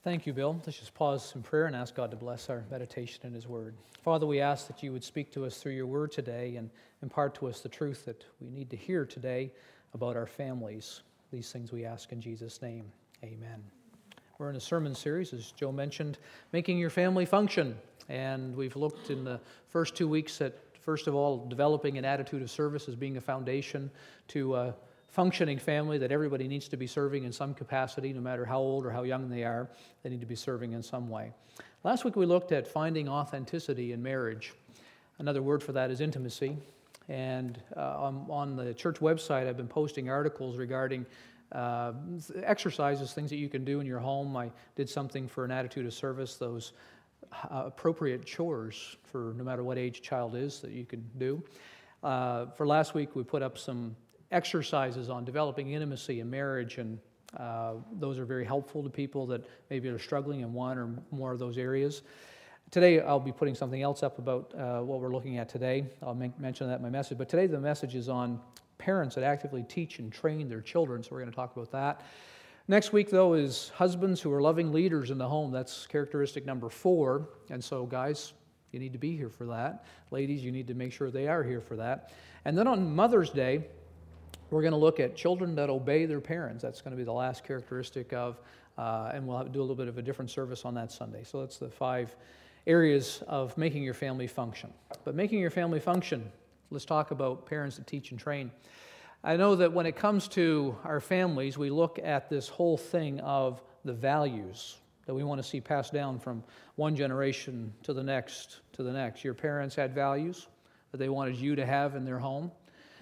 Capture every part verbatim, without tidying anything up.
Thank you, Bill. Let's just pause in prayer and ask God to bless our meditation in His Word. Father, we ask that you would speak to us through your Word today and impart to us the truth that we need to hear today about our families. These things we ask in Jesus' name. Amen. We're in a sermon series, as Joe mentioned, Making Your Family Function. And we've looked in the first two weeks at, first of all, developing an attitude of service as being a foundation to a functioning family that everybody needs to be serving in some capacity, no matter how old or how young they are. They need to be serving in some way. Last week we looked at finding authenticity in marriage. Another word for that is intimacy. And uh, on, on the church website, I've been posting articles regarding uh, exercises, things that you can do in your home. I did something for an attitude of service, those uh, appropriate chores for no matter what age child is that you can do. Uh, for last week, we put up some exercises on developing intimacy in marriage, and uh, those are very helpful to people that maybe are struggling in one or more of those areas. Today, I'll be putting something else up about uh, what we're looking at today. I'll make, mention that in my message, but today the message is on parents that actively teach and train their children, so we're going to talk about that. Next week, though, is husbands who are loving leaders in the home. That's characteristic number four, and so guys, you need to be here for that. Ladies, you need to make sure they are here for that. And then on Mother's Day, we're going to look at children that obey their parents. That's going to be the last characteristic of, uh, and we'll have to do a little bit of a different service on that Sunday. So that's the five areas of making your family function. But making your family function, let's talk about parents that teach and train. I know that when it comes to our families, we look at this whole thing of the values that we want to see passed down from one generation to the next to the next. Your parents had values that they wanted you to have in their home.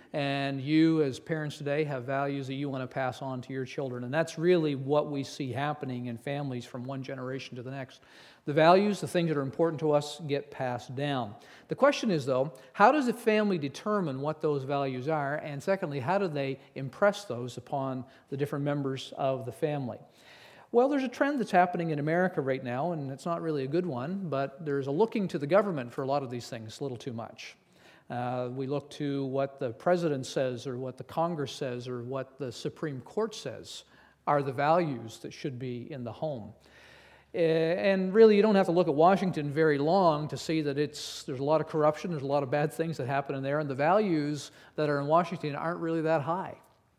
And you, as parents today, have values that you want to pass on to your children. And that's really what we see happening in families from one generation to the next. The values, the things that are important to us, get passed down. The question is, though, how does a family determine what those values are? And secondly, how do they impress those upon the different members of the family? Well, there's a trend that's happening in America right now, and it's not really a good one, but there's a looking to the government for a lot of these things a little too much. Uh, we look to what the president says or what the Congress says or what the Supreme Court says are the values that should be in the home. Uh, and really, you don't have to look at Washington very long to see that it's there's a lot of corruption, there's a lot of bad things that happen in there, and the values that are in Washington aren't really that high.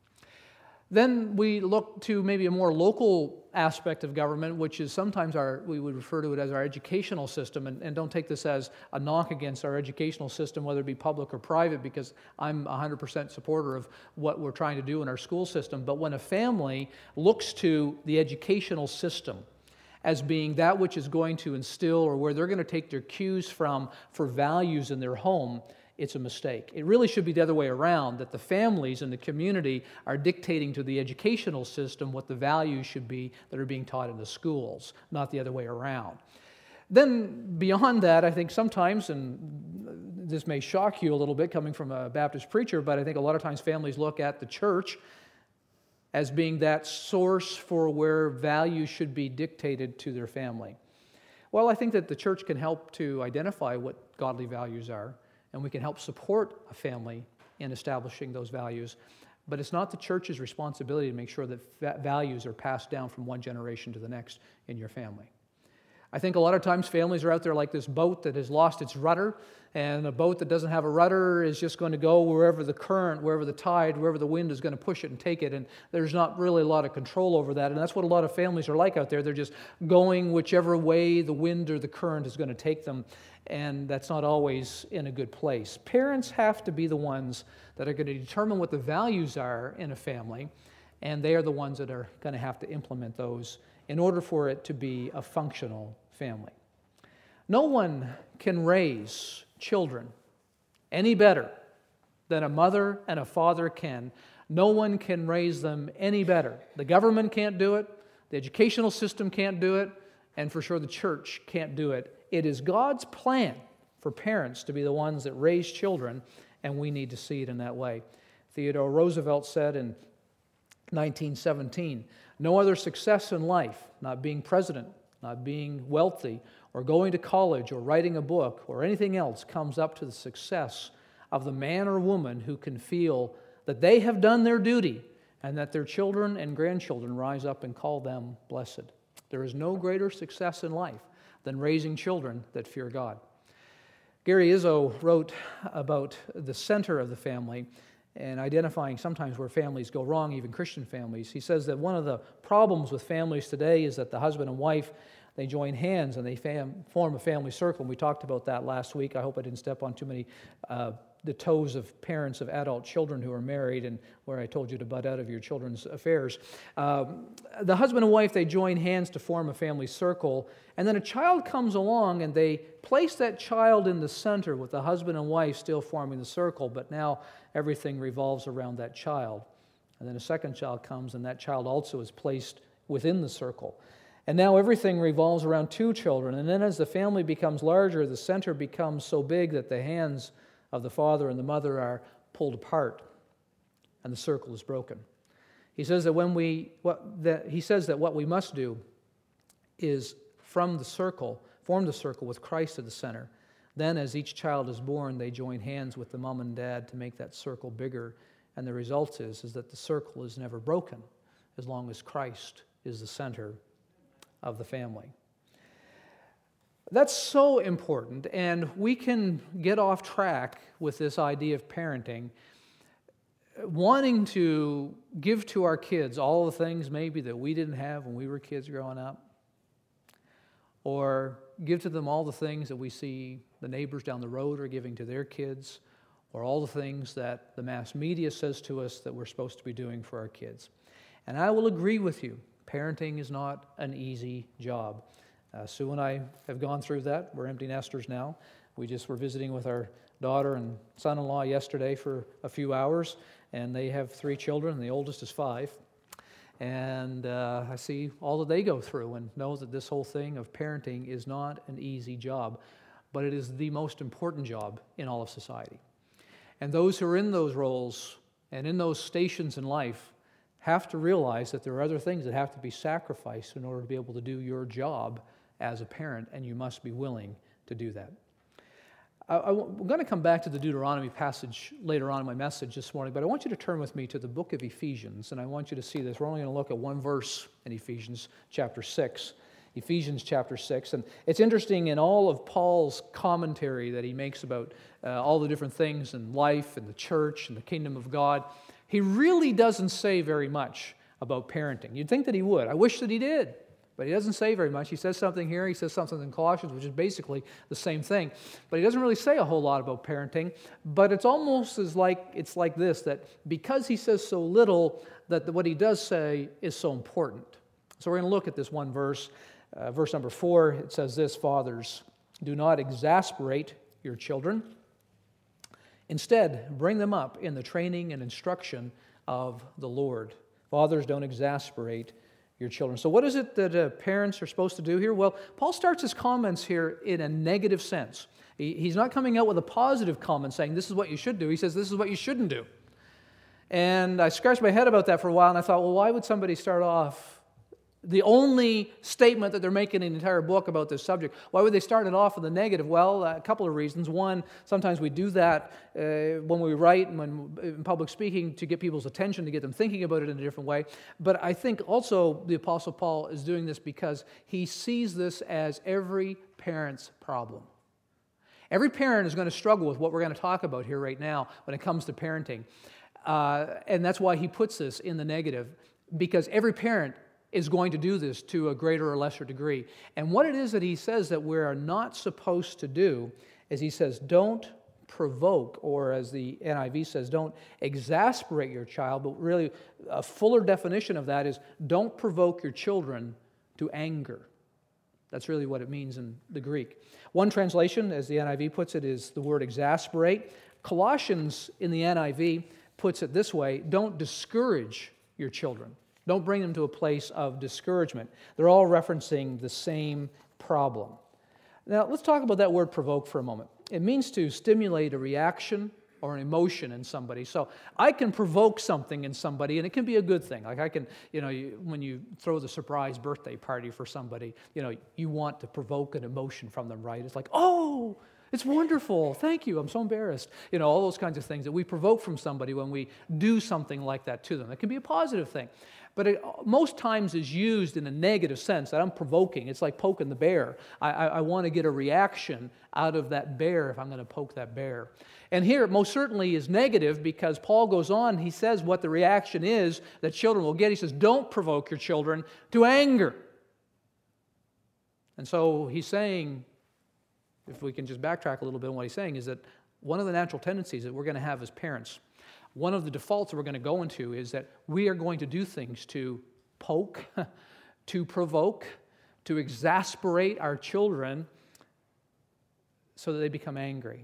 Then we look to maybe a more local aspect of government, which is sometimes our, we would refer to it as our educational system, and, and don't take this as a knock against our educational system, whether it be public or private, because I'm one hundred percent supporter of what we're trying to do in our school system. But when a family looks to the educational system as being that which is going to instill or where they're going to take their cues from for values in their home, it's a mistake. It really should be the other way around, that the families and the community are dictating to the educational system what the values should be that are being taught in the schools, not the other way around. Then beyond that, I think sometimes, and this may shock you a little bit coming from a Baptist preacher, but I think a lot of times families look at the church as being that source for where values should be dictated to their family. Well, I think that the church can help to identify what godly values are, and we can help support a family in establishing those values. But it's not the church's responsibility to make sure that values are passed down from one generation to the next in your family. I think a lot of times families are out there like this boat that has lost its rudder, and a boat that doesn't have a rudder is just going to go wherever the current, wherever the tide, wherever the wind is going to push it and take it, and there's not really a lot of control over that, and that's what a lot of families are like out there. They're just going whichever way the wind or the current is going to take them, and that's not always in a good place. Parents have to be the ones that are going to determine what the values are in a family, and they are the ones that are going to have to implement those in order for it to be a functional family. No one can raise children any better than a mother and a father can. No one can raise them any better. The government can't do it, the educational system can't do it, and for sure the church can't do it. It is God's plan for parents to be the ones that raise children, and we need to see it in that way. Theodore Roosevelt said in nineteen seventeen, "No other success in life, not being president, not being wealthy, or going to college, or writing a book, or anything else, comes up to the success of the man or woman who can feel that they have done their duty and that their children and grandchildren rise up and call them blessed." There is no greater success in life than raising children that fear God. Gary Izzo wrote about the center of the family and identifying sometimes where families go wrong, even Christian families. He says that one of the problems with families today is that the husband and wife, they join hands and they fam- form a family circle. And we talked about that last week. I hope I didn't step on too many uh, the toes of parents of adult children who are married, and where I told you to butt out of your children's affairs. Um, the husband and wife, they join hands to form a family circle, and then a child comes along and they place that child in the center with the husband and wife still forming the circle, but now everything revolves around that child. And then a second child comes and that child also is placed within the circle. And now everything revolves around two children. And then as the family becomes larger, the center becomes so big that the hands of the father and the mother are pulled apart, and the circle is broken. He says that when we, what that he says that what we must do is from the circle, form the circle with Christ at the center. Then, as each child is born, they join hands with the mom and dad to make that circle bigger. And the result is, is that the circle is never broken as long as Christ is the center of the family. That's so important, and we can get off track with this idea of parenting, wanting to give to our kids all the things maybe that we didn't have when we were kids growing up, or give to them all the things that we see the neighbors down the road are giving to their kids, or all the things that the mass media says to us that we're supposed to be doing for our kids. And I will agree with you, parenting is not an easy job. Uh, Sue and I have gone through that. We're empty nesters now. We just were visiting with our daughter and son-in-law yesterday for a few hours, and they have three children, and the oldest is five. And uh, I see all that they go through and know that this whole thing of parenting is not an easy job, but it is the most important job in all of society. And those who are in those roles and in those stations in life have to realize that there are other things that have to be sacrificed in order to be able to do your job as a parent, and you must be willing to do that. I, I, I'm going to come back to the Deuteronomy passage later on in my message this morning, but I want you to turn with me to the book of Ephesians, and I want you to see this. We're only going to look at one verse in Ephesians chapter six. Ephesians chapter six, and it's interesting in all of Paul's commentary that he makes about uh, all the different things in life and the church and the kingdom of God, he really doesn't say very much about parenting. You'd think that he would. I wish that he did. But he doesn't say very much. He says something here, he says something in Colossians, which is basically the same thing. But he doesn't really say a whole lot about parenting. But it's almost as like it's like this, that because he says so little, that what he does say is so important. So we're going to look at this one verse. Uh, verse number four, it says this: Fathers, do not exasperate your children. Instead, bring them up in the training and instruction of the Lord. Fathers, don't exasperate your children. So what is it that uh, parents are supposed to do here? Well, Paul starts his comments here in a negative sense. He, he's not coming out with a positive comment saying this is what you should do. He says this is what you shouldn't do. And I scratched my head about that for a while, and I thought, well, why would somebody start off the only statement that they're making in the entire book about this subject? Why would they start it off with a negative? Well, a couple of reasons. One, sometimes we do that uh, when we write and when in public speaking to get people's attention, to get them thinking about it in a different way. But I think also the Apostle Paul is doing this because he sees this as every parent's problem. Every parent is going to struggle with what we're going to talk about here right now when it comes to parenting. Uh, and that's why he puts this in the negative, because every parent is going to do this to a greater or lesser degree. And what it is that he says that we are not supposed to do is he says, don't provoke, or as the N I V says, don't exasperate your child, but really a fuller definition of that is don't provoke your children to anger. That's really what it means in the Greek. One translation, as the N I V puts it, is the word exasperate. Colossians in the N I V puts it this way: don't discourage your children. Don't bring them to a place of discouragement. They're all referencing the same problem. Now, let's talk about that word provoke for a moment. It means to stimulate a reaction or an emotion in somebody. So I can provoke something in somebody, and it can be a good thing. Like I can, you know, you, when you throw the surprise birthday party for somebody, you know, you want to provoke an emotion from them, right? It's like, oh, It's wonderful. Thank you. I'm so embarrassed. You know, all those kinds of things that we provoke from somebody when we do something like that to them. It can be a positive thing. But it most times is used in a negative sense, that I'm provoking. It's like poking the bear. I, I, I want to get a reaction out of that bear if I'm going to poke that bear. And here it most certainly is negative, because Paul goes on, he says what the reaction is that children will get. He says, don't provoke your children to anger. And so he's saying, if we can just backtrack a little bit on what he's saying, is that one of the natural tendencies that we're going to have as parents, one of the defaults that we're going to go into, is that we are going to do things to poke, to provoke, to exasperate our children so that they become angry.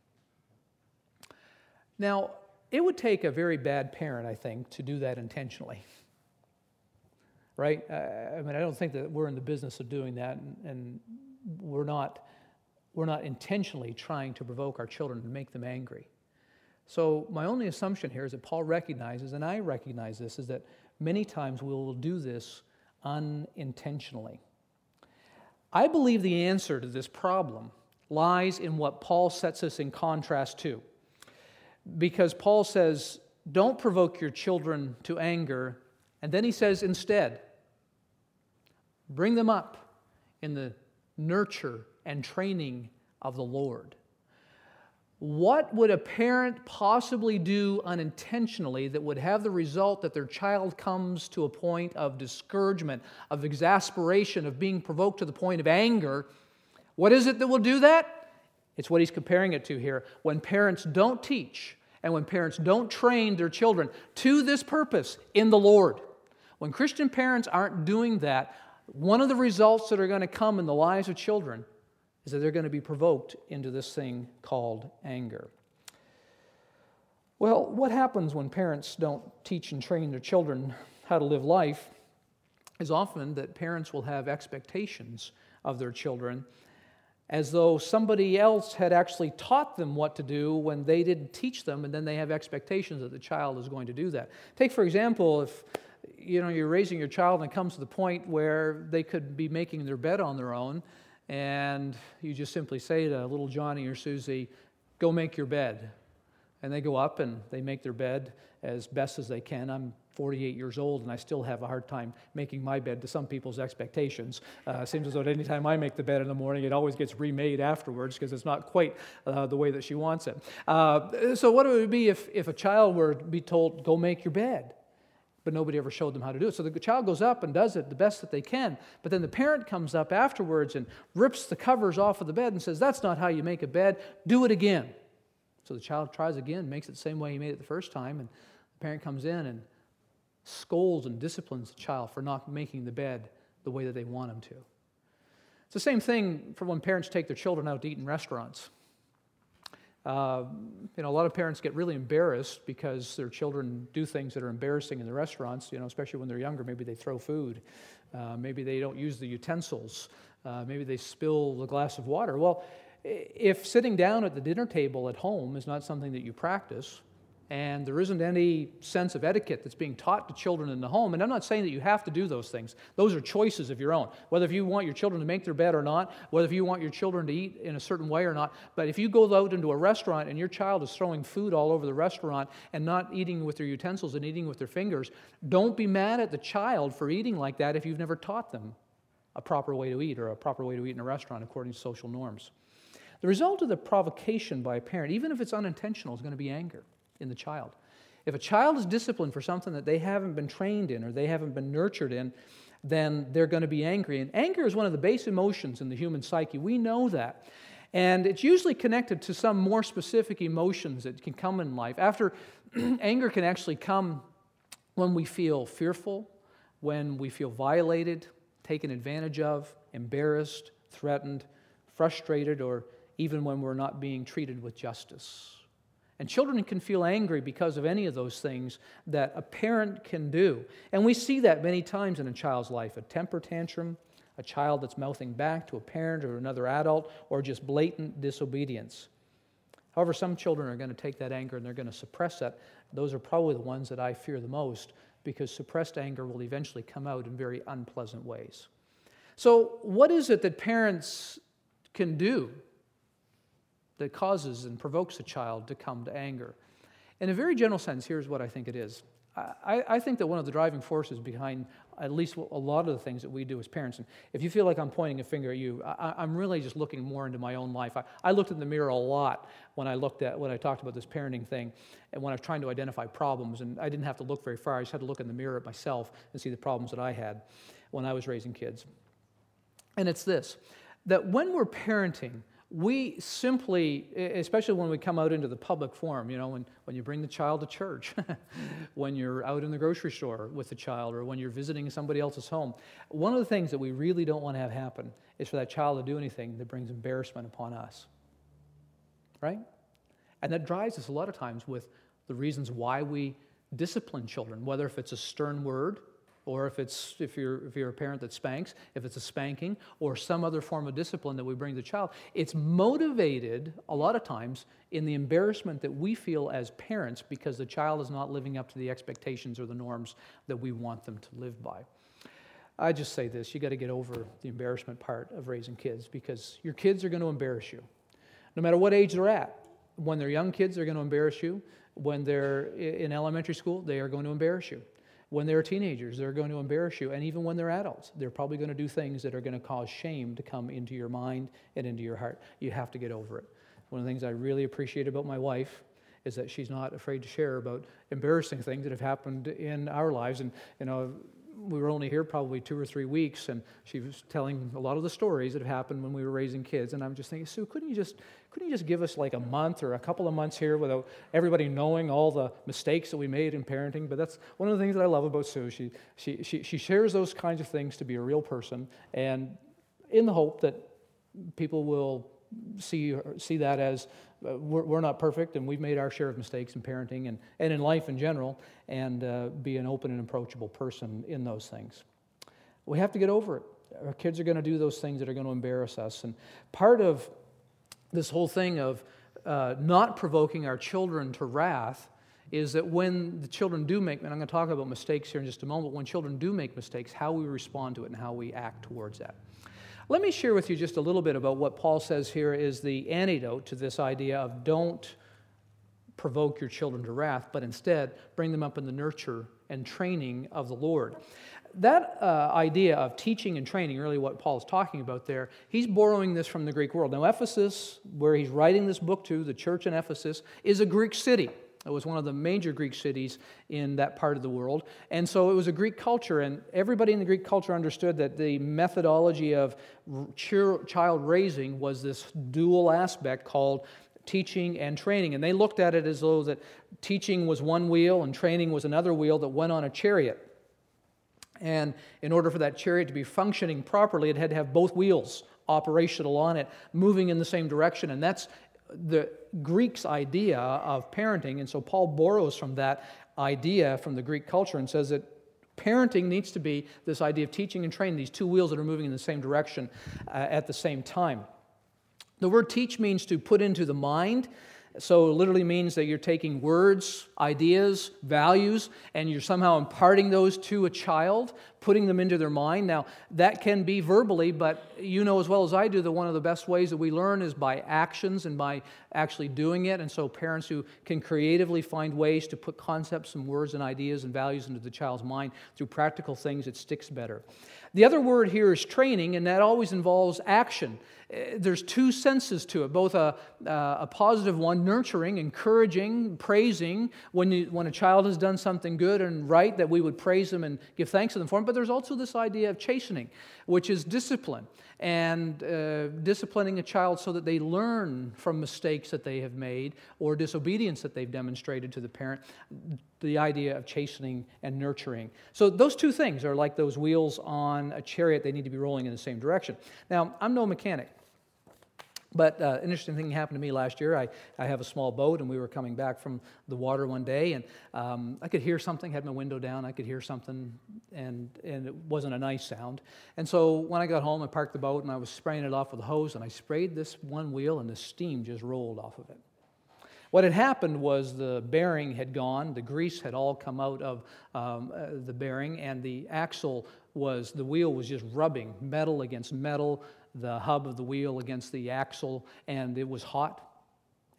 Now, it would take a very bad parent, I think, to do that intentionally. Right? I mean, I don't think that we're in the business of doing that, and, and we're not, we're not intentionally trying to provoke our children and make them angry. So my only assumption here is that Paul recognizes, and I recognize this, is that many times we will do this unintentionally. I believe the answer to this problem lies in what Paul sets us in contrast to. Because Paul says, don't provoke your children to anger, and then he says instead, bring them up in the nurture and training of the Lord. What would a parent possibly do unintentionally that would have the result that their child comes to a point of discouragement, of exasperation, of being provoked to the point of anger? What is it that will do that? It's what he's comparing it to here. When parents don't teach and when parents don't train their children to this purpose in the Lord, when Christian parents aren't doing that, one of the results that are going to come in the lives of children is that they're going to be provoked into this thing called anger. Well, what happens when parents don't teach and train their children how to live life is often that parents will have expectations of their children as though somebody else had actually taught them what to do when they didn't teach them, and then they have expectations that the child is going to do that. Take, for example, if you know, you're raising your child and it comes to the point where they could be making their bed on their own, and you just simply say to little Johnny or Susie, go make your bed. And they go up and they make their bed as best as they can. I'm forty-eight years old and I still have a hard time making my bed to some people's expectations. Uh, it seems as though any time I make the bed in the morning, it always gets remade afterwards because it's not quite uh, the way that she wants it. Uh, so what it would be if, if a child were to be told, go make your bed? But nobody ever showed them how to do it. So the child goes up and does it the best that they can. But then the parent comes up afterwards and rips the covers off of the bed and says, that's not how you make a bed. Do it again. So the child tries again, makes it the same way he made it the first time. And the parent comes in and scolds and disciplines the child for not making the bed the way that they want him to. It's the same thing for when parents take their children out to eat in restaurants. Uh, you know, a lot of parents get really embarrassed because their children do things that are embarrassing in the restaurants, you know, especially when they're younger. Maybe they throw food. Uh, maybe they don't use the utensils. Uh, maybe they spill the glass of water. Well, if sitting down at the dinner table at home is not something that you practice, and there isn't any sense of etiquette that's being taught to children in the home, and I'm not saying that you have to do those things. Those are choices of your own. Whether if you want your children to make their bed or not, whether if you want your children to eat in a certain way or not, but if you go out into a restaurant and your child is throwing food all over the restaurant and not eating with their utensils and eating with their fingers, don't be mad at the child for eating like that if you've never taught them a proper way to eat or a proper way to eat in a restaurant according to social norms. The result of the provocation by a parent, even if it's unintentional, is going to be anger in the child. If a child is disciplined for something that they haven't been trained in or they haven't been nurtured in, then they're going to be angry. And anger is one of the base emotions in the human psyche. We know that. And it's usually connected to some more specific emotions that can come in life. After anger can actually come when we feel fearful, when we feel violated, taken advantage of, embarrassed, threatened, frustrated, or even when we're not being treated with justice. And children can feel angry because of any of those things that a parent can do. And we see that many times in a child's life. A temper tantrum, a child that's mouthing back to a parent or another adult, or just blatant disobedience. However, some children are going to take that anger and they're going to suppress it. Those are probably the ones that I fear the most, because suppressed anger will eventually come out in very unpleasant ways. So what is it that parents can do that causes and provokes a child to come to anger? In a very general sense, here's what I think it is. I, I think that one of the driving forces behind at least a lot of the things that we do as parents, and if you feel like I'm pointing a finger at you, I, I'm really just looking more into my own life. I, I looked in the mirror a lot when I looked at, when I talked about this parenting thing, and when I was trying to identify problems, and I didn't have to look very far. I just had to look in the mirror at myself and see the problems that I had when I was raising kids. And it's this, that when we're parenting, we simply, especially when we come out into the public forum, you know, when, when you bring the child to church, when you're out in the grocery store with the child, or when you're visiting somebody else's home, one of the things that we really don't want to have happen is for that child to do anything that brings embarrassment upon us, right? And that drives us a lot of times with the reasons why we discipline children, whether if it's a stern word, or if it's if you're if you're a parent that spanks, if it's a spanking or some other form of discipline that we bring to the child, it's motivated a lot of times in the embarrassment that we feel as parents because the child is not living up to the expectations or the norms that we want them to live by. I just say this, you got to get over the embarrassment part of raising kids, because your kids are going to embarrass you. No matter what age they're at. When they're young kids, they're going to embarrass you. When they're in elementary school, they are going to embarrass you. When they're teenagers, they're going to embarrass you. And even when they're adults, they're probably going to do things that are going to cause shame to come into your mind and into your heart. You have to get over it. One of the things I really appreciate about my wife is that she's not afraid to share about embarrassing things that have happened in our lives. And, you know, we were only here probably two or three weeks, and she was telling a lot of the stories that have happened when we were raising kids. And I'm just thinking, Sue, couldn't you just couldn't you just give us like a month or a couple of months here without everybody knowing all the mistakes that we made in parenting? But that's one of the things that I love about Sue. She she she, she shares those kinds of things to be a real person, and in the hope that people will see see that as uh, we're, we're not perfect, and we've made our share of mistakes in parenting and, and in life in general, and uh, be an open and approachable person in those things. We have to get over it. Our kids are going to do those things that are going to embarrass us. And part of this whole thing of uh, not provoking our children to wrath is that when the children do make, and I'm going to talk about mistakes here in just a moment, when children do make mistakes, how we respond to it and how we act towards that. Let me share with you just a little bit about what Paul says here is the antidote to this idea of don't provoke your children to wrath, but instead bring them up in the nurture and training of the Lord. That uh, idea of teaching and training, really what Paul is talking about there, he's borrowing this from the Greek world. Now, Ephesus, where he's writing this book to, the church in Ephesus, is a Greek city. It was one of the major Greek cities in that part of the world. And so it was a Greek culture, and everybody in the Greek culture understood that the methodology of child raising was this dual aspect called teaching and training. And they looked at it as though that teaching was one wheel and training was another wheel that went on a chariot. And in order for that chariot to be functioning properly, it had to have both wheels operational on it, moving in the same direction. And that's the Greeks' idea of parenting. And so Paul borrows from that idea from the Greek culture and says that parenting needs to be this idea of teaching and training, these two wheels that are moving in the same direction uh, at the same time. The word teach means to put into the mind. So it literally means that you're taking words, ideas, values, and you're somehow imparting those to a child, putting them into their mind. Now, that can be verbally, but you know as well as I do that one of the best ways that we learn is by actions and by actually doing it. And so parents who can creatively find ways to put concepts and words and ideas and values into the child's mind through practical things, it sticks better. The other word here is training, and that always involves action. There's two senses to it, both a, a positive one, nurturing, encouraging, praising, when, you, when a child has done something good and right, that we would praise them and give thanks to them for it. But there's also this idea of chastening, which is discipline, and uh, disciplining a child so that they learn from mistakes that they have made or disobedience that they've demonstrated to the parent, the idea of chastening and nurturing. So those two things are like those wheels on a chariot. They need to be rolling in the same direction. Now, I'm no mechanic. But uh, an interesting thing happened to me last year. I, I have a small boat, and we were coming back from the water one day, and um, I could hear something, had my window down, I could hear something, and, and it wasn't a nice sound. And so when I got home, I parked the boat, and I was spraying it off with a hose, and I sprayed this one wheel, and the steam just rolled off of it. What had happened was the bearing had gone, the grease had all come out of um, uh, the bearing, and the axle was, the wheel was just rubbing metal against metal, the hub of the wheel against the axle, and it was hot.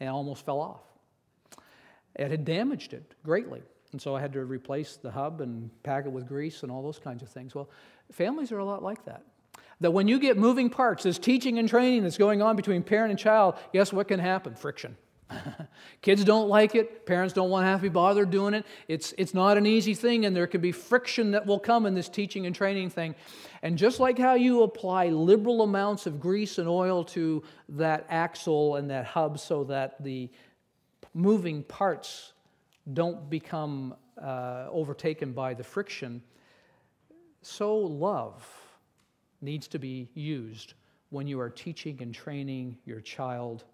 and almost fell off. It had damaged it greatly. And so I had to replace the hub and pack it with grease and all those kinds of things. Well, families are a lot like that. That when you get moving parts, this teaching and training that's going on between parent and child, guess what can happen? Friction. Kids don't like it. Parents don't want to have to be bothered doing it. It's, it's not an easy thing, and there can be friction that will come in this teaching and training thing. And just like how you apply liberal amounts of grease and oil to that axle and that hub so that the moving parts don't become uh, overtaken by the friction, so love needs to be used when you are teaching and training your child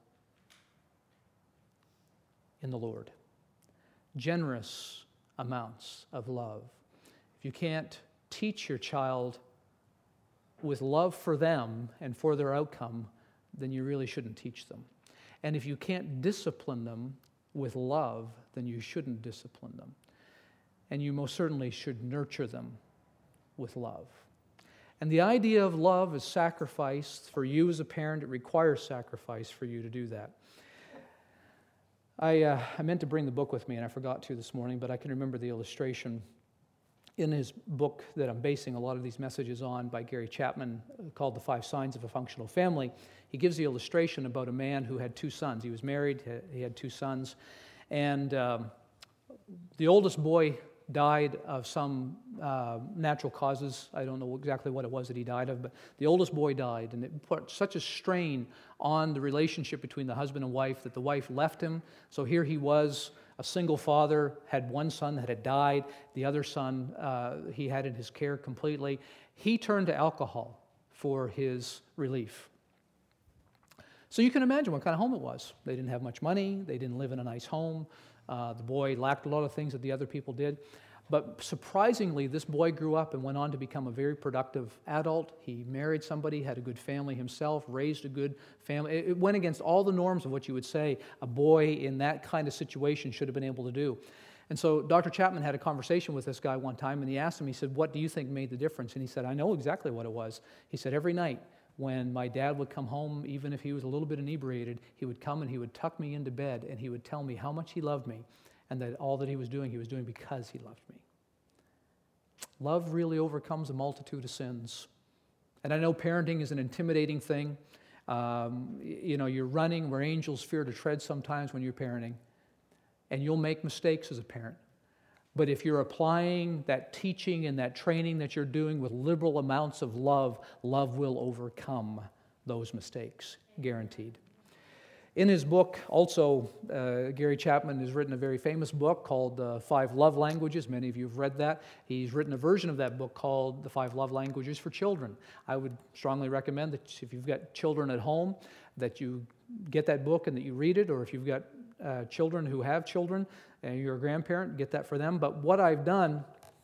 in the Lord. Generous amounts of love. If you can't teach your child with love for them and for their outcome, then you really shouldn't teach them. And if you can't discipline them with love, then you shouldn't discipline them. And you most certainly should nurture them with love. And the idea of love is sacrifice. For you as a parent, it requires sacrifice for you to do that. I, uh, I meant to bring the book with me, and I forgot to this morning, but I can remember the illustration in his book that I'm basing a lot of these messages on by Gary Chapman, called The Five Signs of a Functional Family. He gives the illustration about a man who had two sons. He was married, he had two sons, and um, the oldest boy died of some uh, natural causes. I don't know exactly what it was that he died of, but the oldest boy died, and it put such a strain on the relationship between the husband and wife that the wife left him. So here he was, a single father, had one son that had died. The other son uh, he had in his care completely. He turned to alcohol for his relief. So you can imagine what kind of home it was. They didn't have much money. They didn't live in a nice home. Uh, the boy lacked a lot of things that the other people did. But surprisingly, this boy grew up and went on to become a very productive adult. He married somebody, had a good family himself, raised a good family. It went against all the norms of what you would say a boy in that kind of situation should have been able to do. And so Doctor Chapman had a conversation with this guy one time, and he asked him, he said, "What do you think made the difference?" And he said, "I know exactly what it was." He said, "Every night when my dad would come home, even if he was a little bit inebriated, he would come and he would tuck me into bed, and he would tell me how much he loved me, and that all that he was doing, he was doing because he loved me." Love really overcomes a multitude of sins. And I know parenting is an intimidating thing. Um, you know, you're running where angels fear to tread sometimes when you're parenting. And you'll make mistakes as a parent. But if you're applying that teaching and that training that you're doing with liberal amounts of love, love will overcome those mistakes, guaranteed. In his book, also, uh, Gary Chapman has written a very famous book called uh, Five Love Languages. Many of you have read that. He's written a version of that book called The Five Love Languages for Children. I would strongly recommend that if you've got children at home, that you get that book and that you read it, or if you've got uh, children who have children and you're a grandparent, get that for them. But what I've done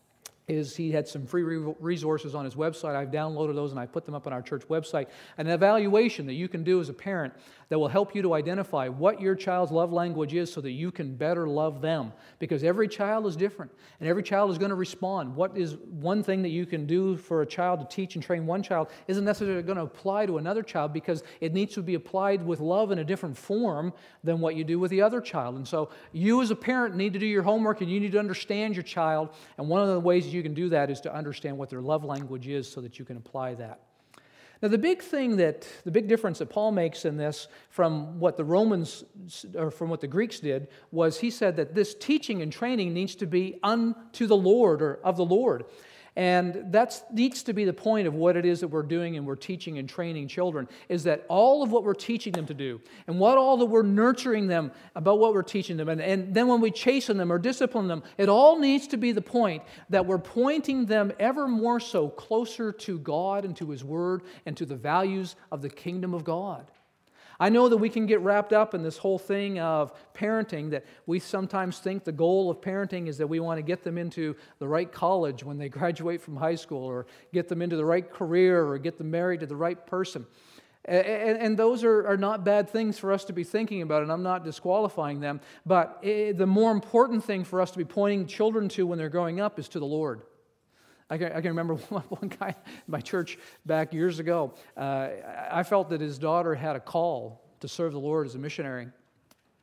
is he had some free re- resources on his website. I've downloaded those and I put them up on our church website. An evaluation that you can do as a parent that will help you to identify what your child's love language is so that you can better love them. Because every child is different and every child is going to respond. What is one thing that you can do for a child to teach and train one child isn't necessarily going to apply to another child because it needs to be applied with love in a different form than what you do with the other child. And so you as a parent need to do your homework and you need to understand your child. And one of the ways you can do that is to understand what their love language is so that you can apply that. Now, the big thing that, the big difference that Paul makes in this from what the Romans, or from what the Greeks did, was he said that this teaching and training needs to be unto the Lord, or of the Lord. And that needs to be the point of what it is that we're doing and we're teaching and training children, is that all of what we're teaching them to do and what all that we're nurturing them about what we're teaching them, and, and then when we chasten them or discipline them, it all needs to be the point that we're pointing them ever more so closer to God and to His Word and to the values of the kingdom of God. I know that we can get wrapped up in this whole thing of parenting, that we sometimes think the goal of parenting is that we want to get them into the right college when they graduate from high school, or get them into the right career, or get them married to the right person. And, and those are, are not bad things for us to be thinking about, and I'm not disqualifying them. But it, the more important thing for us to be pointing children to when they're growing up is to the Lord. I can, I can remember one, one guy in my church back years ago. Uh, I felt that his daughter had a call to serve the Lord as a missionary.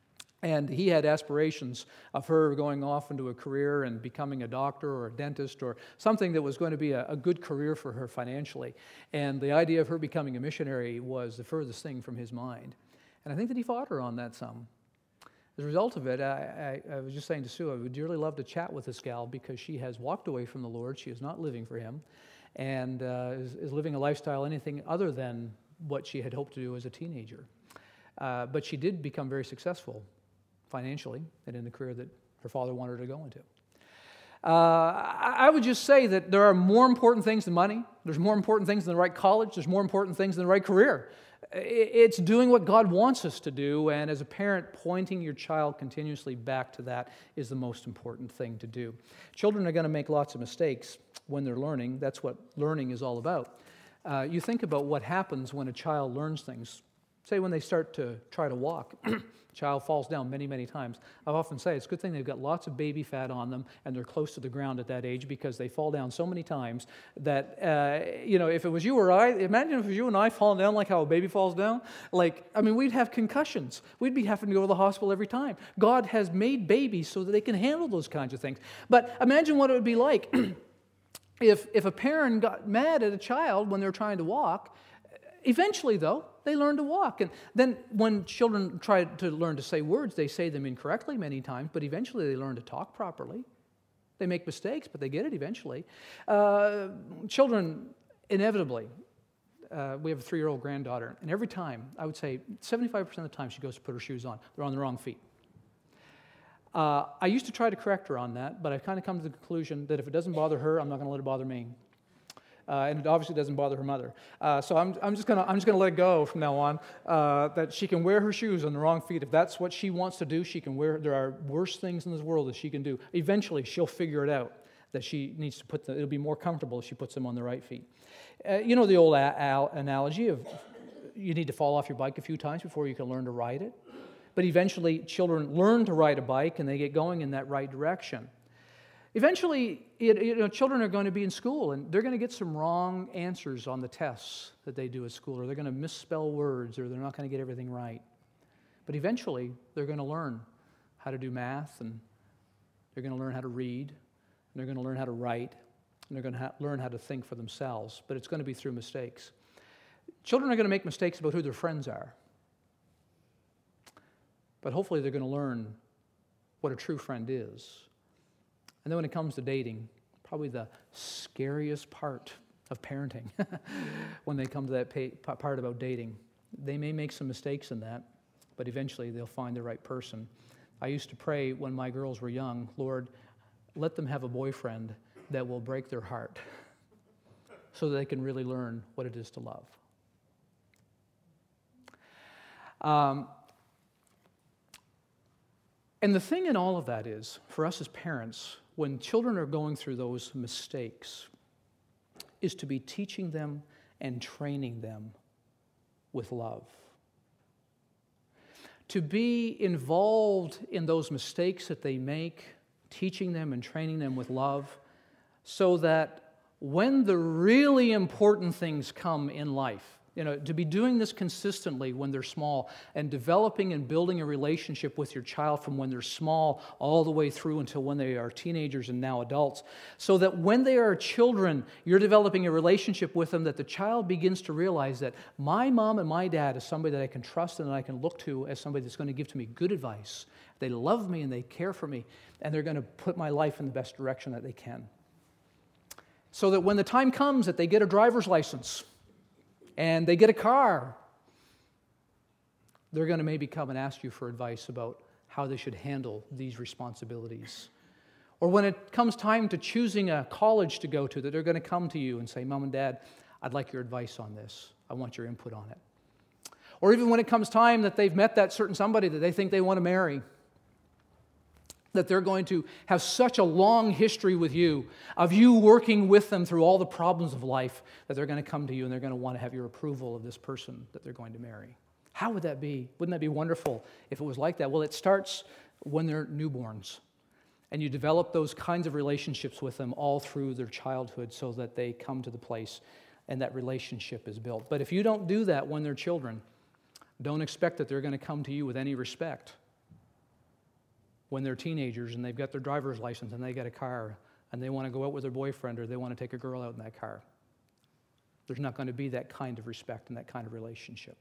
And he had aspirations of her going off into a career and becoming a doctor or a dentist or something that was going to be a, a good career for her financially. And the idea of her becoming a missionary was the furthest thing from his mind. And I think that he fought her on that some. As a result of it, I, I, I was just saying to Sue, I would dearly love to chat with this gal because she has walked away from the Lord. She is not living for him and uh, is, is living a lifestyle anything other than what she had hoped to do as a teenager. Uh, but she did become very successful financially and in the career that her father wanted her to go into. Uh, I would just say that there are more important things than money. There's more important things than the right college. There's more important things than the right career. It's doing what God wants us to do, and as a parent, pointing your child continuously back to that is the most important thing to do. Children are going to make lots of mistakes when they're learning. That's what learning is all about. Uh, you think about what happens when a child learns things. Say when they start to try to walk. Child falls down many, many times. I often say it's a good thing they've got lots of baby fat on them and they're close to the ground at that age because they fall down so many times that, uh, you know, if it was you or I, imagine if it was you and I falling down like how a baby falls down. Like, I mean, we'd have concussions. We'd be having to go to the hospital every time. God has made babies so that they can handle those kinds of things. But imagine what it would be like if, if a parent got mad at a child when they're trying to walk. Eventually, though, they learn to walk. And then when children try to learn to say words, they say them incorrectly many times, but eventually they learn to talk properly. They make mistakes, but they get it eventually. Uh, children, inevitably, uh, we have a three-year-old granddaughter, and every time, I would say seventy-five percent of the time she goes to put her shoes on, they're on the wrong feet. Uh, I used to try to correct her on that, but I've kind of come to the conclusion that if it doesn't bother her, I'm not going to let it bother me. Uh, and it obviously doesn't bother her mother. Uh, so I'm, I'm just gonna I'm just gonna let it go from now on. Uh, that she can wear her shoes on the wrong feet. If that's what she wants to do, she can wear. There are worse things in this world that she can do. Eventually, she'll figure it out that she needs to put. The, it'll be more comfortable if she puts them on the right feet. Uh, you know the old a- a- analogy of you need to fall off your bike a few times before you can learn to ride it. But eventually, children learn to ride a bike and they get going in that right direction. Eventually, it, you know, children are going to be in school, and they're going to get some wrong answers on the tests that they do at school, or they're going to misspell words, or they're not going to get everything right. But eventually, they're going to learn how to do math, and they're going to learn how to read, and they're going to learn how to write, and they're going to ha- learn how to think for themselves, but it's going to be through mistakes. Children are going to make mistakes about who their friends are, but hopefully they're going to learn what a true friend is. And then when it comes to dating, probably the scariest part of parenting, when they come to that pay, part about dating, they may make some mistakes in that, but eventually they'll find the right person. I used to pray when my girls were young, Lord, let them have a boyfriend that will break their heart so that they can really learn what it is to love. Um, and the thing in all of that is, for us as parents, when children are going through those mistakes, is to be teaching them and training them with love. To be involved in those mistakes that they make, teaching them and training them with love, so that when the really important things come in life, you know, to be doing this consistently when they're small and developing and building a relationship with your child from when they're small all the way through until when they are teenagers and now adults, so that when they are children, you're developing a relationship with them that the child begins to realize that my mom and my dad is somebody that I can trust and that I can look to as somebody that's going to give to me good advice. They love me and they care for me, and they're going to put my life in the best direction that they can. So that when the time comes that they get a driver's license, and they get a car, they're going to maybe come and ask you for advice about how they should handle these responsibilities. Or when it comes time to choosing a college to go to, that they're going to come to you and say, Mom and Dad, I'd like your advice on this. I want your input on it. Or even when it comes time that they've met that certain somebody that they think they want to marry, that they're going to have such a long history with you, of you working with them through all the problems of life, that they're going to come to you and they're going to want to have your approval of this person that they're going to marry. How would that be? Wouldn't that be wonderful if it was like that? Well, it starts when they're newborns, and you develop those kinds of relationships with them all through their childhood so that they come to the place and that relationship is built. But if you don't do that when they're children, don't expect that they're going to come to you with any respect. when they're teenagers and they've got their driver's license and they get a car and they want to go out with their boyfriend or they want to take a girl out in that car. There's not going to be that kind of respect and that kind of relationship.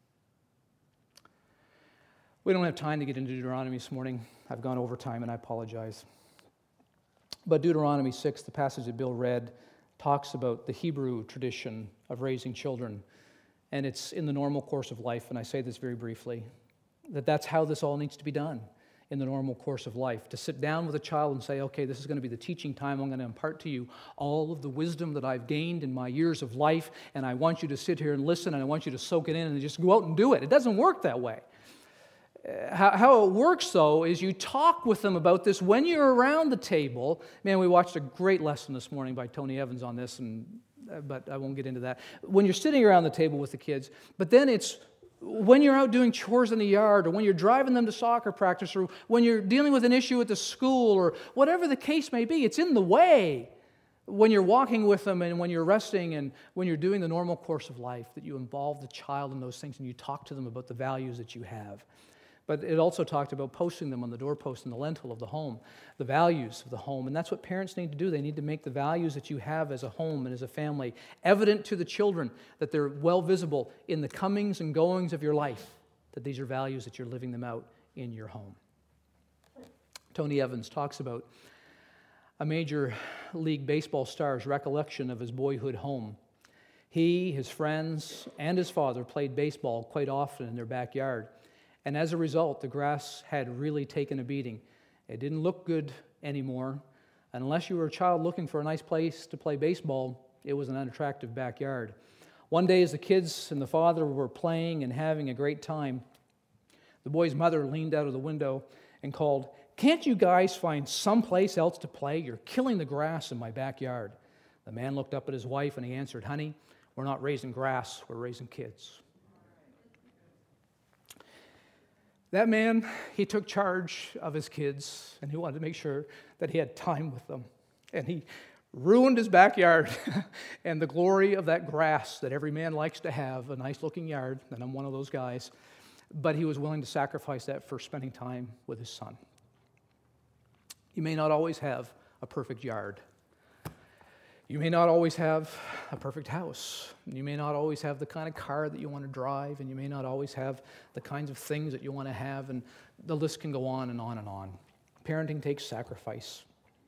We don't have time to get into Deuteronomy this morning. I've gone over time and I apologize. But Deuteronomy six, the passage that Bill read, talks about the Hebrew tradition of raising children. And it's in the normal course of life, and I say this very briefly, that that's how this all needs to be done in the normal course of life. To sit down with a child and say, okay, this is going to be the teaching time. I'm going to impart to you all of the wisdom that I've gained in my years of life, and I want you to sit here and listen, and I want you to soak it in and just go out and do it. It doesn't work that way. How, how it works, though, is you talk with them about this when you're around the table. Man, we watched a great lesson this morning by Tony Evans on this, and but I won't get into that. When you're sitting around the table with the kids, but then it's when you're out doing chores in the yard, or when you're driving them to soccer practice, or when you're dealing with an issue at the school, or whatever the case may be, it's in the way. When you're walking with them and when you're resting and when you're doing the normal course of life, that you involve the child in those things and you talk to them about the values that you have. But it also talked about posting them on the doorpost and the lintel of the home, the values of the home. And that's what parents need to do. They need to make the values that you have as a home and as a family evident to the children, that they're well visible in the comings and goings of your life, that these are values that you're living them out in your home. Tony Evans talks about a Major League Baseball star's recollection of his boyhood home. He, his friends, and his father played baseball quite often in their backyard. And as a result, the grass had really taken a beating. It didn't look good anymore. And unless you were a child looking for a nice place to play baseball, it was an unattractive backyard. One day, as the kids and the father were playing and having a great time, the boy's mother leaned out of the window and called, "Can't you guys find someplace else to play? You're killing the grass in my backyard." The man looked up at his wife and he answered, "Honey, we're not raising grass, we're raising kids." That man, he took charge of his kids, and he wanted to make sure that he had time with them. And he ruined his backyard and the glory of that grass that every man likes to have, a nice-looking yard, and I'm one of those guys. But he was willing to sacrifice that for spending time with his son. You may not always have a perfect yard. You may not always have a perfect house. You may not always have the kind of car that you want to drive, and you may not always have the kinds of things that you want to have, and the list can go on and on and on. Parenting takes sacrifice.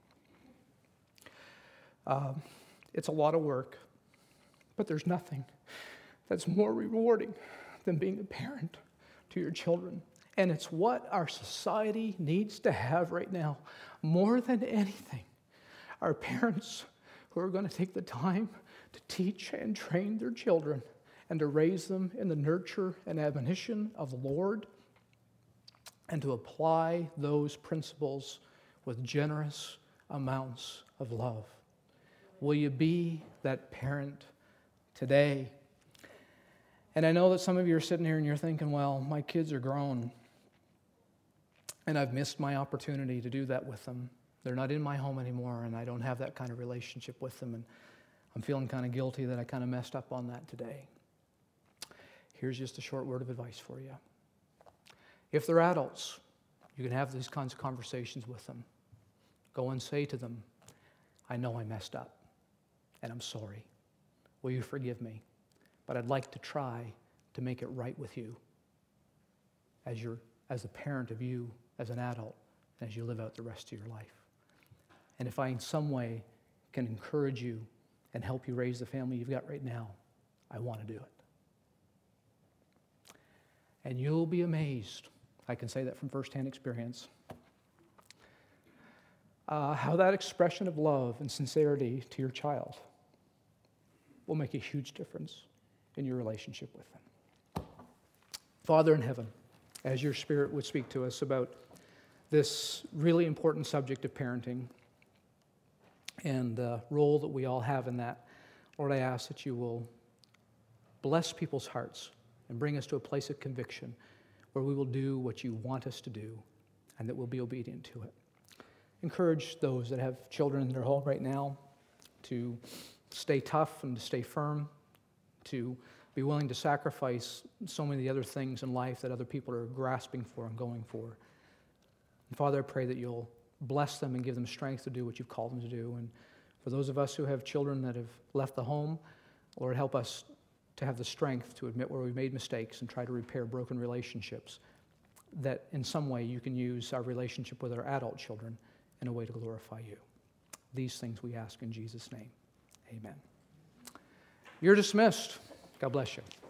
Uh, it's a lot of work, but there's nothing that's more rewarding than being a parent to your children. And it's what our society needs to have right now, more than anything. Our parents who are going to take the time to teach and train their children and to raise them in the nurture and admonition of the Lord, and to apply those principles with generous amounts of love. Will you be that parent today? And I know that some of you are sitting here and you're thinking, well, my kids are grown, and I've missed my opportunity to do that with them. They're not in my home anymore, and I don't have that kind of relationship with them, and I'm feeling kind of guilty that I kind of messed up on that today. Here's just a short word of advice for you. If they're adults, you can have these kinds of conversations with them. Go and say to them, "I know I messed up, and I'm sorry. Will you forgive me? But I'd like to try to make it right with you as your, as a parent of you, as an adult, as you live out the rest of your life. And if I in some way can encourage you and help you raise the family you've got right now, I want to do it." And you'll be amazed, I can say that from firsthand experience, uh, how that expression of love and sincerity to your child will make a huge difference in your relationship with them. Father in heaven, as your Spirit would speak to us about this really important subject of parenting and the role that we all have in that, Lord, I ask that you will bless people's hearts and bring us to a place of conviction where we will do what you want us to do and that we'll be obedient to it. Encourage those that have children in their home right now to stay tough and to stay firm, to be willing to sacrifice so many of the other things in life that other people are grasping for and going for. And Father, I pray that you'll bless them and give them strength to do what you've called them to do. And for those of us who have children that have left the home, Lord, help us to have the strength to admit where we've made mistakes and try to repair broken relationships, that in some way you can use our relationship with our adult children in a way to glorify you. These things we ask in Jesus' name. Amen. You're dismissed. God bless you.